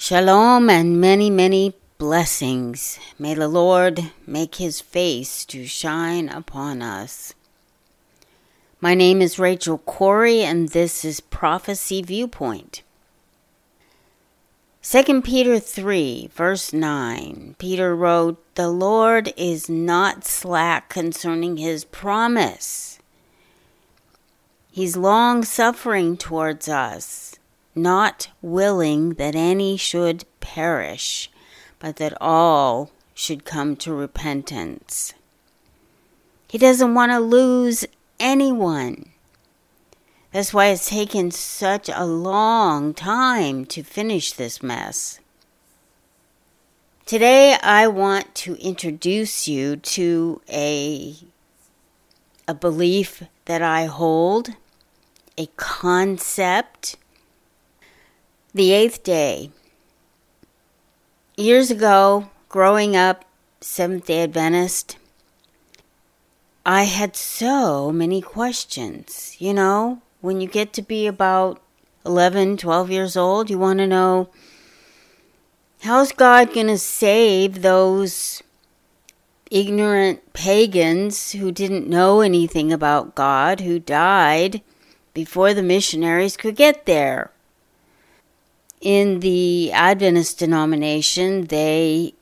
Shalom and many, many blessings. May the Lord make his face to shine upon us. My name is Rachel Corey, and this is Prophecy Viewpoint. 2 Peter 3, verse 9, Peter wrote, "The Lord is not slack concerning his promise. He's long-suffering towards us, not willing that any should perish, but that all should come to repentance." He doesn't want to lose anyone. That's why it's taken such a long time to finish this mess. Today I want to introduce you to a belief that I hold, a concept. The eighth day. Years ago, growing up Seventh-day Adventist, I had so many questions. You know, when you get to be about 11, 12 years old, you want to know, how's God going to save those ignorant pagans who didn't know anything about God, who died before the missionaries could get there? In the Adventist denomination, they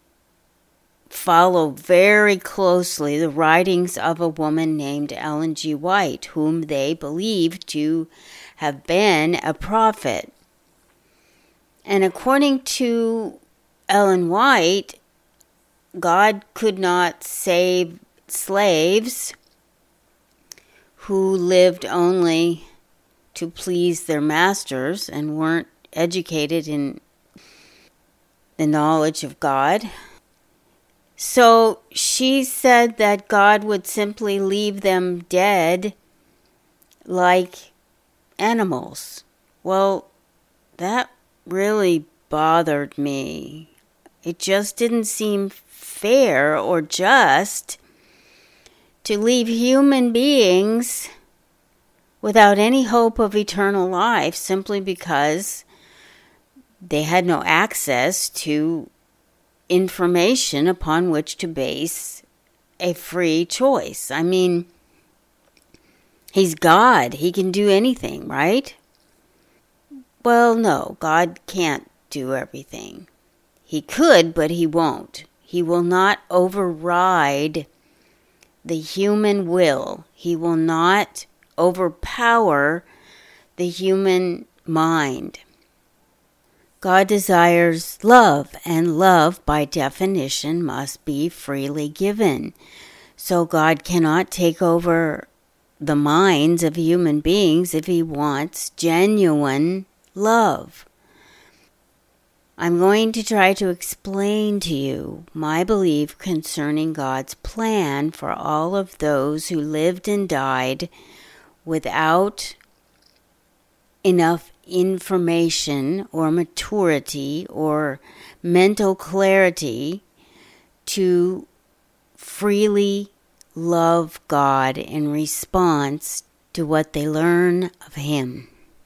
follow very closely the writings of a woman named Ellen G. White, whom they believe to have been a prophet. And according to Ellen White, God could not save slaves who lived only to please their masters and weren't educated in the knowledge of God. So she said that God would simply leave them dead like animals. Well, that really bothered me. It just didn't seem fair or just to leave human beings without any hope of eternal life simply because they had no access to information upon which to base a free choice. I mean, he's God. He can do anything, right? Well, no, God can't do everything. He could, but he won't. He will not override the human will. He will not overpower the human mind. God desires love, and love, by definition, must be freely given. So God cannot take over the minds of human beings if he wants genuine love. I'm going to try to explain to you my belief concerning God's plan for all of those who lived and died without enough information or maturity or mental clarity to freely love God in response to what they learn of him.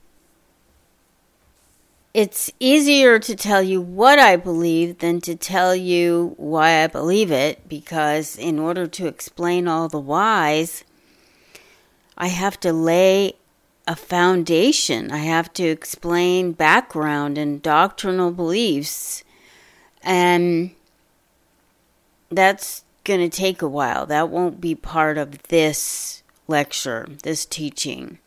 It's easier to tell you what I believe than to tell you why I believe it, because in order to explain all the whys, I have to lay a foundation. I have to explain background and doctrinal beliefs, and that's going to take a while. That won't be part of this lecture, this teaching.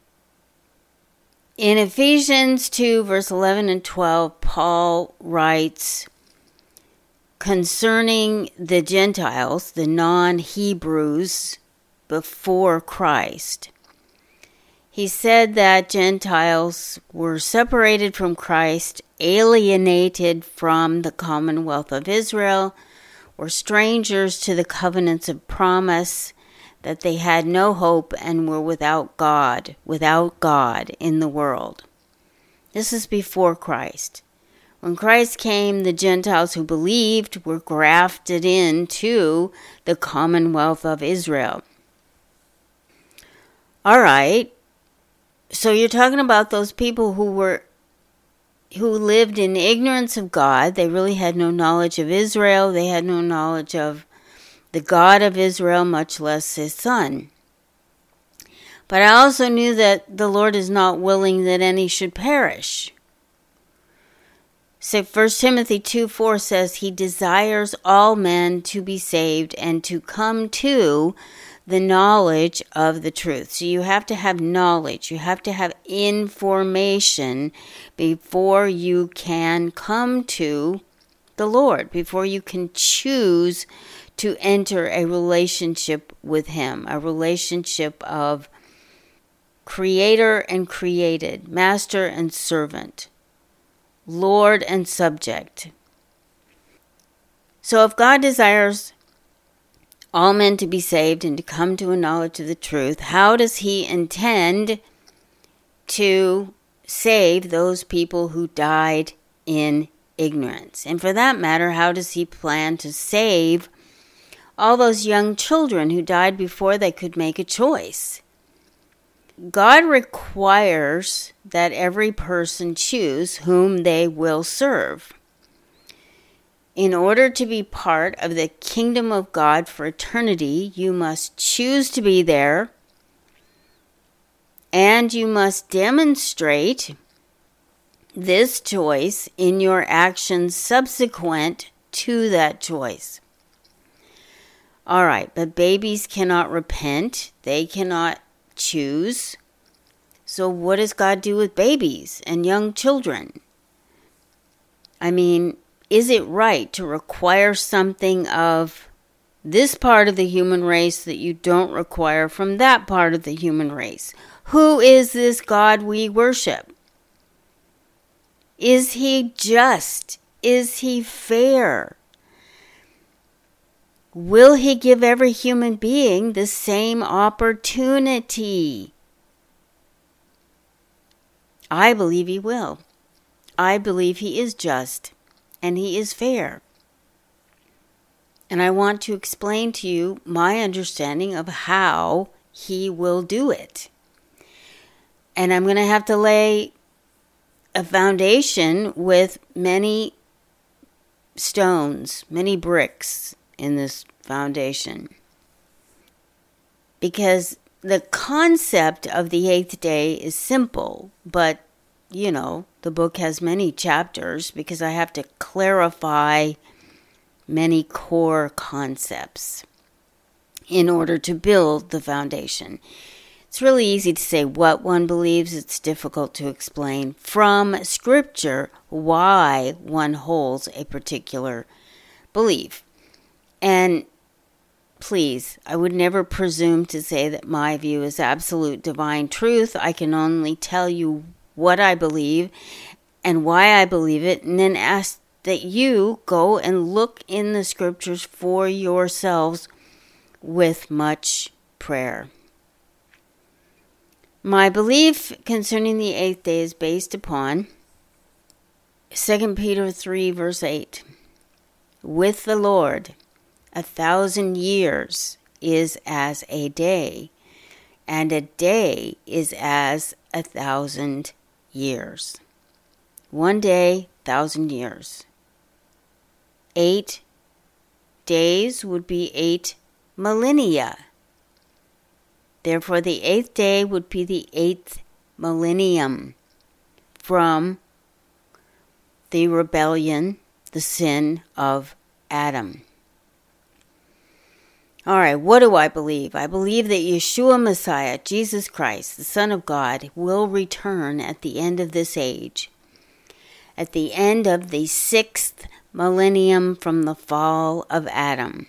In Ephesians 2, verse 11 and 12, Paul writes concerning the Gentiles, the non-Hebrews before Christ. He said that Gentiles were separated from Christ, alienated from the commonwealth of Israel, were strangers to the covenants of promise, that they had no hope and were without God in the world. This is before Christ. When Christ came, the Gentiles who believed were grafted into the commonwealth of Israel. All right. So you're talking about those people who were who lived in ignorance of God. They really had no knowledge of Israel. They had no knowledge of the God of Israel, much less his Son. But I also knew that the Lord is not willing that any should perish. So 1 Timothy 2:4 says, he desires all men to be saved and to come to the knowledge of the truth. So you have to have knowledge. You have to have information before you can come to the Lord, before you can choose to enter a relationship with him, a relationship of creator and created, master and servant, Lord and subject. So if God desires all men to be saved and to come to a knowledge of the truth, how does he intend to save those people who died in ignorance? And for that matter, how does he plan to save all those young children who died before they could make a choice? God requires that every person choose whom they will serve. In order to be part of the kingdom of God for eternity, you must choose to be there, and you must demonstrate this choice in your actions subsequent to that choice. All right, but babies cannot repent. They cannot choose. So what does God do with babies and young children? I mean, is it right to require something of this part of the human race that you don't require from that part of the human race? Who is this God we worship? Is he just? Is he fair? Will he give every human being the same opportunity? I believe he will. I believe he is just and he is fair. And I want to explain to you my understanding of how he will do it. And I'm going to have to lay a foundation with many stones, many bricks in this foundation. Because the concept of the eighth day is simple, but, the book has many chapters because I have to clarify many core concepts in order to build the foundation. It's really easy to say what one believes. It's difficult to explain from Scripture why one holds a particular belief. And please, I would never presume to say that my view is absolute divine truth. I can only tell you what I believe and why I believe it, and then ask that you go and look in the Scriptures for yourselves with much prayer. My belief concerning the eighth day is based upon 2 Peter 3, verse 8. With the Lord, 1,000 years is as a day, and a day is as 1,000 years. 1 day, 1,000 years. 8 days would be 8 millennia. Therefore, the eighth day would be the 8th millennium from the rebellion, the sin of Adam. All right, what do I believe? I believe that Yeshua Messiah, Jesus Christ, the Son of God, will return at the end of this age, at the end of the 6th millennium from the fall of Adam.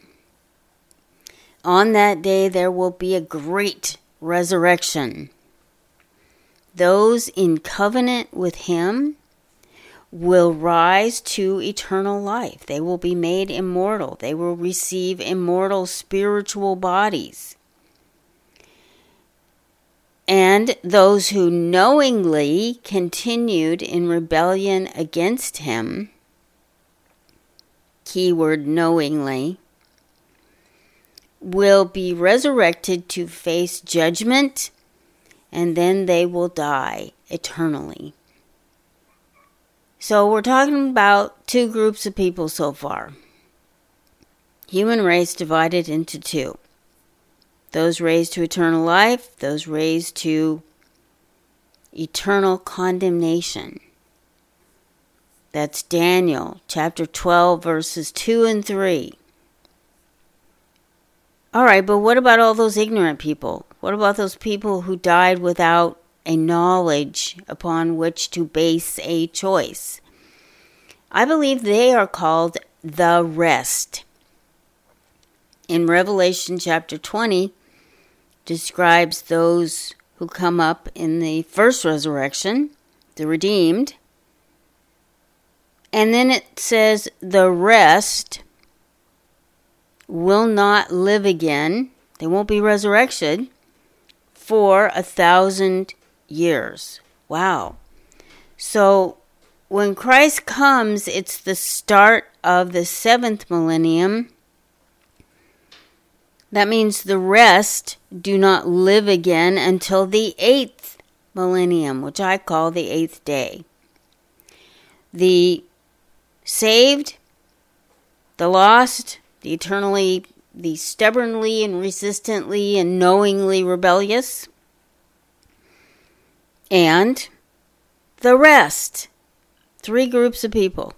On that day, there will be a great resurrection. Those in covenant with him will rise to eternal life. They will be made immortal. They will receive immortal spiritual bodies. And those who knowingly continued in rebellion against him, keyword knowingly, will be resurrected to face judgment, and then they will die eternally. So we're talking about two groups of people so far. Human race divided into two. Those raised to eternal life, those raised to eternal condemnation. That's Daniel chapter 12, verses 2 and 3. All right, but what about all those ignorant people? What about those people who died without a knowledge upon which to base a choice? I believe they are called the rest. In Revelation chapter 20, describes those who come up in the first resurrection, the redeemed. And then it says the rest will not live again. They won't be resurrected for 1,000 years. Wow. So when Christ comes, it's the start of the 7th millennium. That means the rest do not live again until the 8th millennium, which I call the 8th day. The saved, the lost, the eternally, the stubbornly and resistantly and knowingly rebellious, and the rest. 3 groups of people.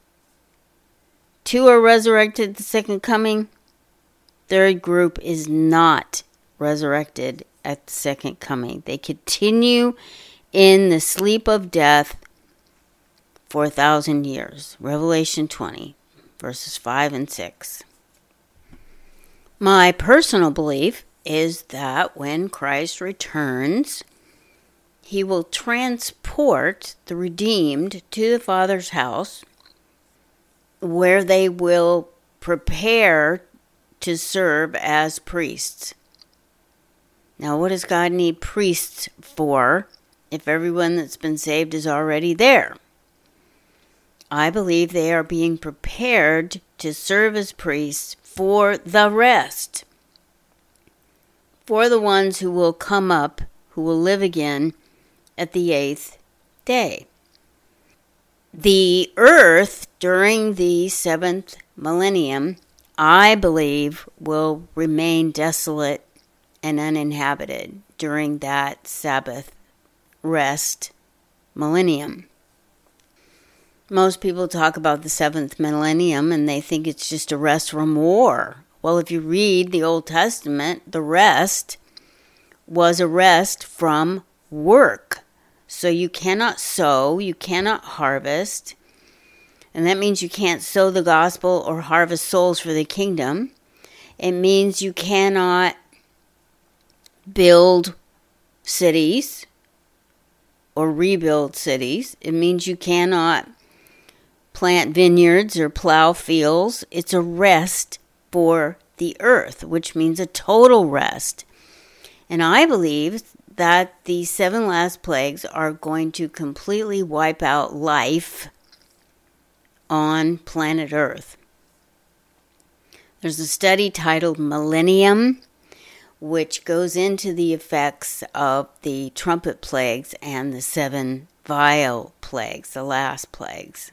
2 are resurrected at the second coming. 3rd group is not resurrected at the second coming. They continue in the sleep of death for 1,000 years. Revelation 20, verses 5 and 6. My personal belief is that when Christ returns, he will transport the redeemed to the Father's house, where they will prepare to serve as priests. Now, what does God need priests for if everyone that's been saved is already there? I believe they are being prepared to serve as priests for the rest, for the ones who will come up, who will live again at the 8th day. The earth during the 7th millennium, I believe, will remain desolate and uninhabited during that Sabbath rest millennium. Most people talk about the 7th millennium and they think it's just a rest from war. Well, if you read the Old Testament, the rest was a rest from work. So you cannot sow, you cannot harvest. And that means you can't sow the gospel or harvest souls for the kingdom. It means you cannot build cities or rebuild cities. It means you cannot plant vineyards or plow fields. It's a rest for the earth, which means a total rest. And I believe that the 7 last plagues are going to completely wipe out life on planet Earth. There's a study titled Millennium, which goes into the effects of the trumpet plagues and the 7 vial plagues, the last plagues.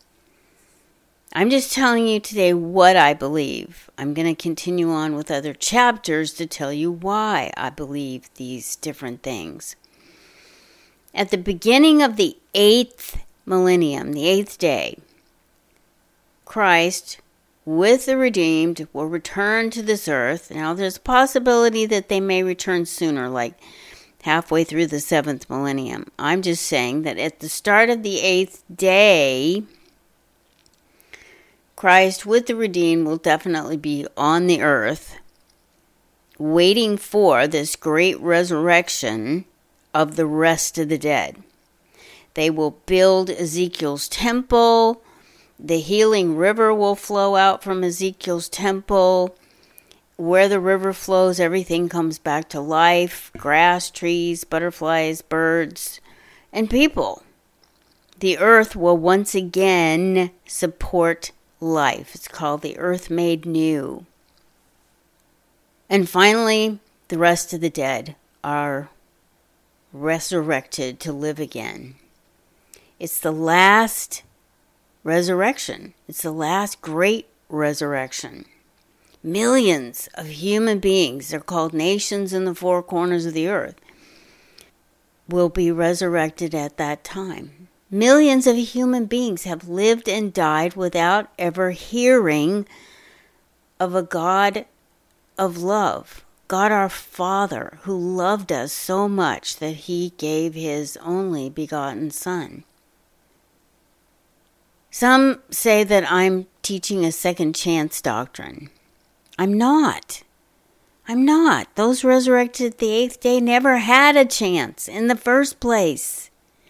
I'm just telling you today what I believe. I'm going to continue on with other chapters to tell you why I believe these different things. At the beginning of the 8th millennium, the 8th day, Christ, with the redeemed, will return to this earth. Now, there's a possibility that they may return sooner, like halfway through the 7th millennium. I'm just saying that at the start of the 8th day, Christ, with the redeemed, will definitely be on the earth, waiting for this great resurrection of the rest of the dead. They will build Ezekiel's temple. The healing river will flow out from Ezekiel's temple. Where the river flows, everything comes back to life. Grass, trees, butterflies, birds, and people. The earth will once again support life. It's called the earth made new. And finally, the rest of the dead are resurrected to live again. It's the last resurrection. It's the last great resurrection. Millions of human beings, they're called nations in the four corners of the earth, will be resurrected at that time. Millions of human beings have lived and died without ever hearing of a God of love, God our Father, who loved us so much that he gave his only begotten Son. Some say that I'm teaching a second chance doctrine. I'm not. Those resurrected the eighth day never had a chance in the first place.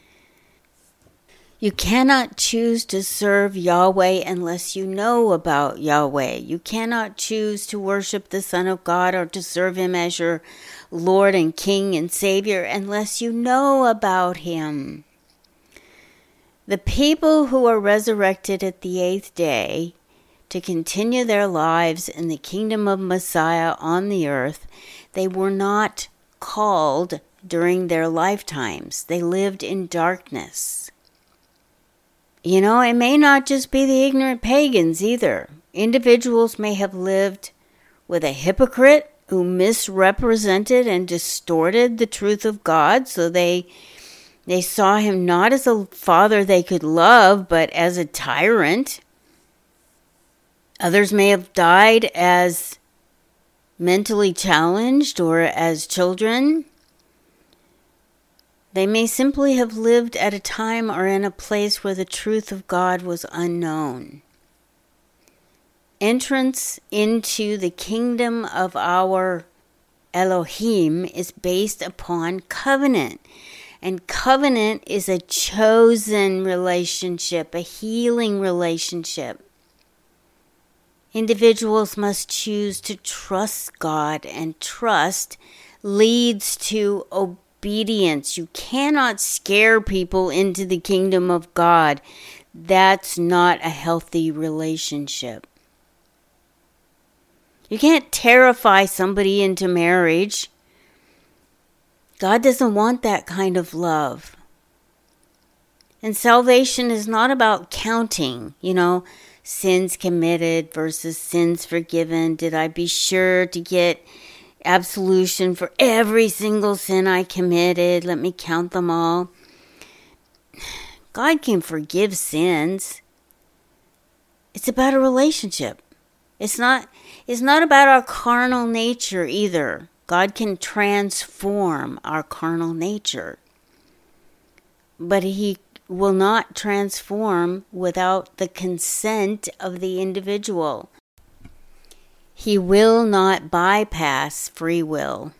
You cannot choose to serve Yahweh unless you know about Yahweh. You cannot choose to worship the Son of God or to serve him as your Lord and King and Savior unless you know about him. The people who are resurrected at the eighth day to continue their lives in the kingdom of Messiah on the earth, they were not called during their lifetimes. They lived in darkness. You know, it may not just be the ignorant pagans either. Individuals may have lived with a hypocrite who misrepresented and distorted the truth of God, so they saw him not as a father they could love, but as a tyrant. Others may have died as mentally challenged or as children. They may simply have lived at a time or in a place where the truth of God was unknown. Entrance into the kingdom of our Elohim is based upon covenant. And covenant is a chosen relationship, a healing relationship. Individuals must choose to trust God, and trust leads to obedience. You cannot scare people into the kingdom of God. That's not a healthy relationship. You can't terrify somebody into marriage. God doesn't want that kind of love. And salvation is not about counting, sins committed versus sins forgiven. Did I be sure to get absolution for every single sin I committed? Let me count them all. God can forgive sins. It's about a relationship. It's not about our carnal nature either. God can transform our carnal nature. But he will not transform without the consent of the individual. He will not bypass free will.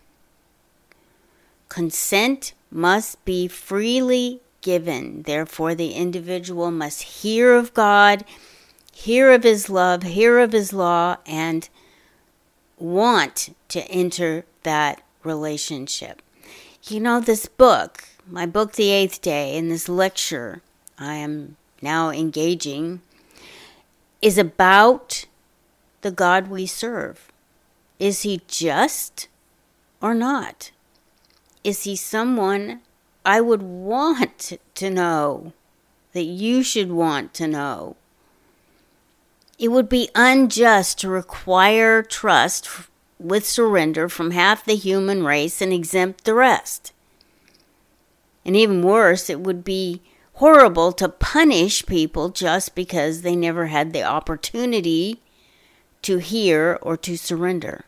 Consent must be freely given. Therefore, the individual must hear of God, hear of his love, hear of his law, and want to enter that relationship. This book, my book, The Eighth Day, and this lecture I am now engaging, is about the God we serve. Is he just or not? Is he someone I would want to know, that you should want to know? It would be unjust to require trust with surrender from half the human race and exempt the rest. And even worse, it would be horrible to punish people just because they never had the opportunity to hear or to surrender.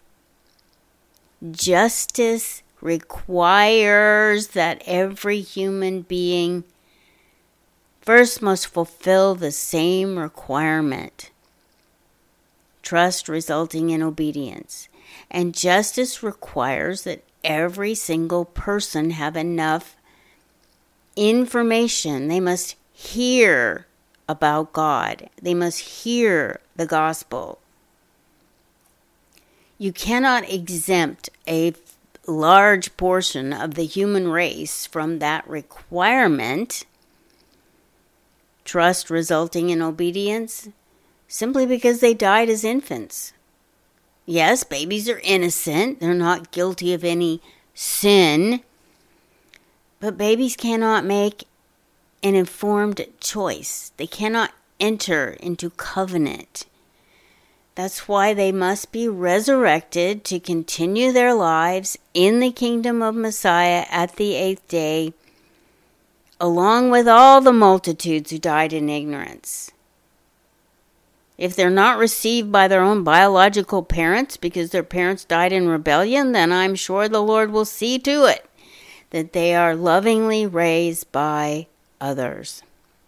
Justice requires that every human being first must fulfill the same requirement. Trust resulting in obedience. And justice requires that every single person have enough information. They must hear about God. They must hear the gospel. You cannot exempt a large portion of the human race from that requirement. Trust resulting in obedience, simply because they died as infants. Yes, babies are innocent. They're not guilty of any sin. But babies cannot make an informed choice. They cannot enter into covenant. That's why they must be resurrected to continue their lives in the kingdom of Messiah at the 8th day, along with all the multitudes who died in ignorance. If they're not received by their own biological parents because their parents died in rebellion, then I'm sure the Lord will see to it that they are lovingly raised by others.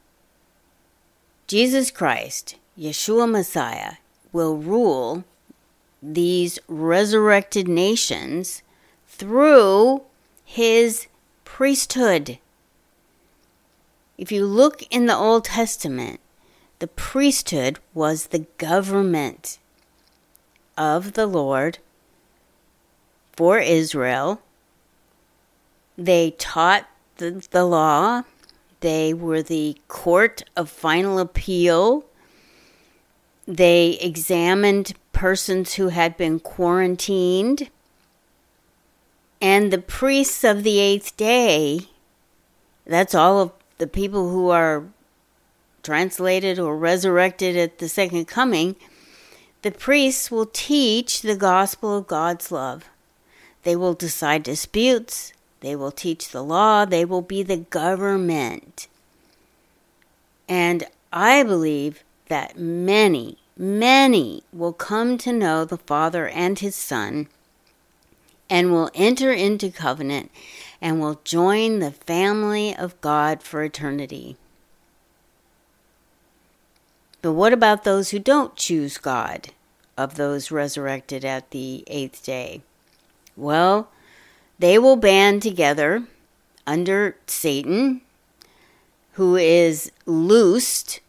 Jesus Christ, Yeshua Messiah, will rule these resurrected nations through his priesthood. If you look in the Old Testament, the priesthood was the government of the Lord for Israel. They taught the law. They were the court of final appeal. They examined persons who had been quarantined. And the priests of the 8th day, that's all of the people who are translated or resurrected at the second coming, the priests will teach the gospel of God's love. They will decide disputes. They will teach the law. They will be the government. And I believe that many will come to know the Father and his Son and will enter into covenant and will join the family of God for eternity. But what about those who don't choose God, of those resurrected at the 8th day? Well, they will band together under Satan, who is loosed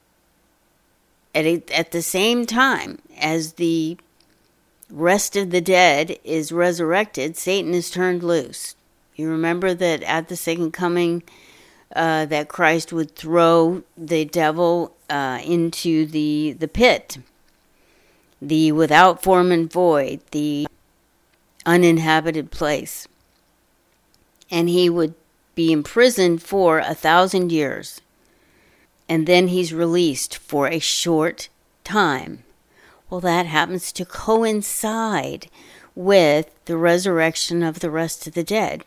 at the same time as the rest of the dead is resurrected. Satan is turned loose. You remember that at the second coming, that Christ would throw the devil into the pit, the without form and void, the uninhabited place. And he would be imprisoned for 1,000 years. And then he's released for a short time. Well, that happens to coincide with the resurrection of the rest of the dead.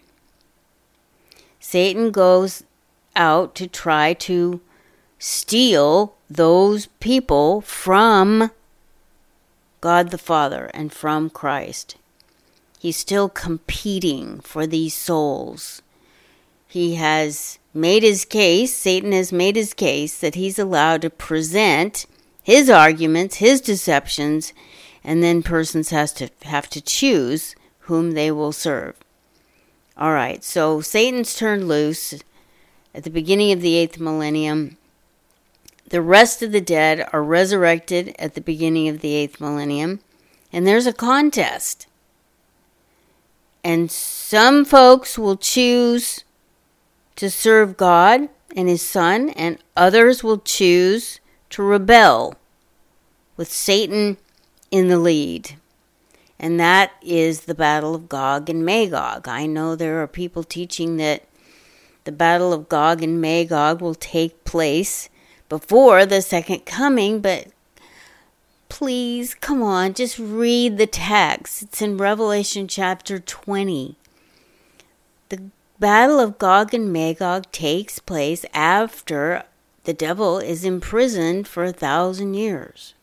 Satan goes out to try to steal those people from God the Father and from Christ. He's still competing for these souls. He has made his case, Satan has made his case that he's allowed to present his arguments, his deceptions, and then persons have to choose whom they will serve. All right, so Satan's turned loose at the beginning of the 8th millennium. The rest of the dead are resurrected at the beginning of the 8th millennium, and there's a contest. And some folks will choose to serve God and his Son, and others will choose to rebel with Satan in the lead. And that is the battle of Gog and Magog. I know there are people teaching that the battle of Gog and Magog will take place before the second coming, but please, come on, just read the text. It's in Revelation chapter 20. The battle of Gog and Magog takes place after the devil is imprisoned for 1,000 years.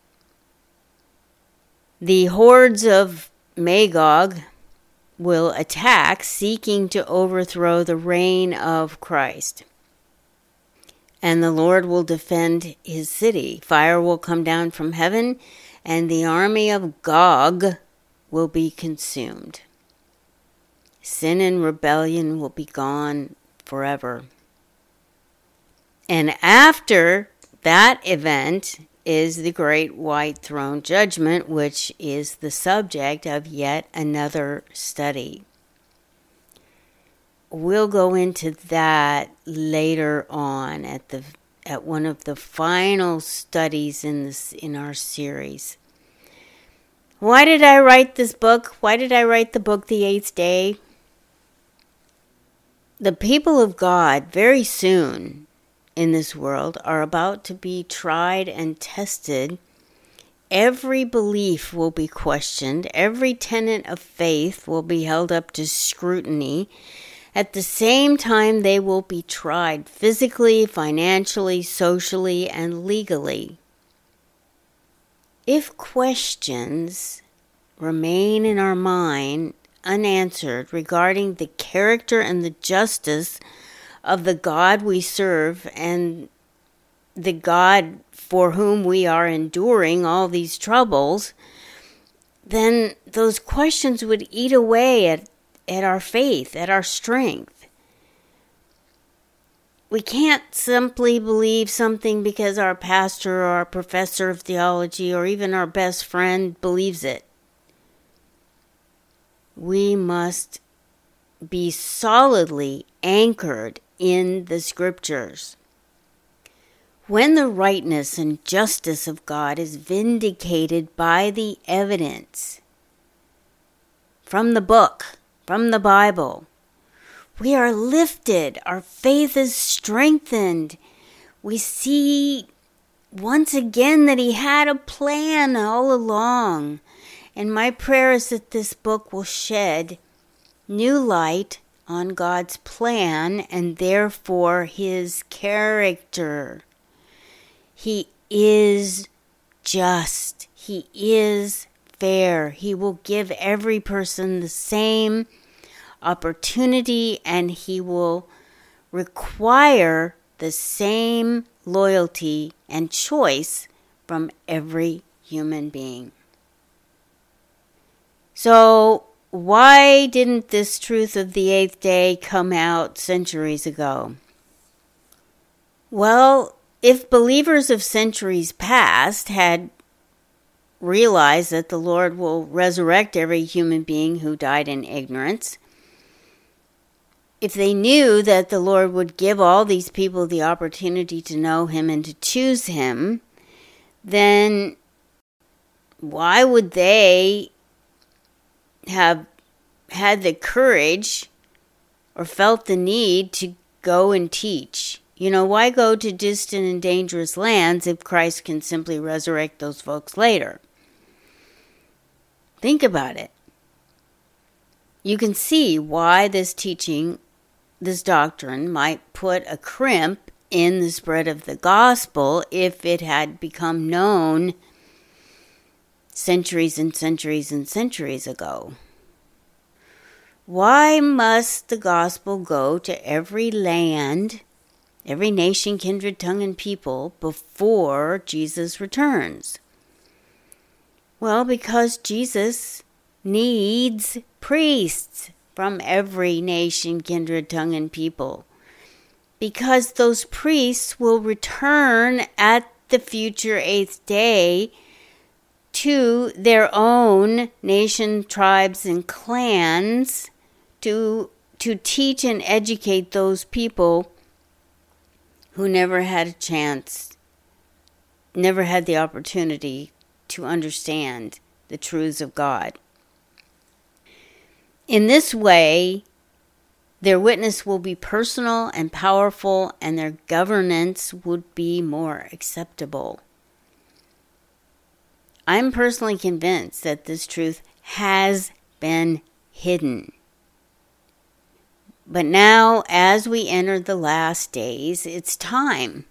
The hordes of Magog will attack, seeking to overthrow the reign of Christ. And the Lord will defend his city. Fire will come down from heaven, and the army of Gog will be consumed. Sin and rebellion will be gone forever. And after that event is the great white throne judgment, which is the subject of yet another study. We'll go into that later on at one of the final studies in our series. Why did I write this book? Why did I write the book The 8th Day? The people of God very soon in this world are about to be tried and tested. Every belief will be questioned. Every tenet of faith will be held up to scrutiny. At the same time, they will be tried physically, financially, socially, and legally. If questions remain in our mind unanswered regarding the character and the justice of the God we serve and the God for whom we are enduring all these troubles, then those questions would eat away at our faith, at our strength. We can't simply believe something because our pastor or our professor of theology or even our best friend believes it. We must be solidly anchored in the scriptures. When the rightness and justice of God is vindicated by the evidence from the book, from the Bible, we are lifted. Our faith is strengthened. We see once again that He had a plan all along. And my prayer is that this book will shed new light on God's plan and therefore His character. He is just. He is fair. He will give every person the same opportunity, and He will require the same loyalty and choice from every human being. So, why didn't this truth of the eighth day come out centuries ago? Well, if believers of centuries past had realized that the Lord will resurrect every human being who died in ignorance, if they knew that the Lord would give all these people the opportunity to know Him and to choose Him, then why would they have had the courage or felt the need to go and teach? Why go to distant and dangerous lands if Christ can simply resurrect those folks later? Think about it. You can see why this teaching, this doctrine, might put a crimp in the spread of the gospel if it had become known centuries and centuries and centuries ago. Why must the gospel go to every land, every nation, kindred, tongue, and people before Jesus returns? Well, because Jesus needs priests from every nation, kindred, tongue, and people. Because those priests will return at the future eighth day to their own nation, tribes, and clans to teach and educate those people who never had a chance, never had the opportunity to understand the truths of God. In this way, their witness will be personal and powerful, and their governance would be more acceptable. I'm personally convinced that this truth has been hidden. But now, as we enter the last days, it's time.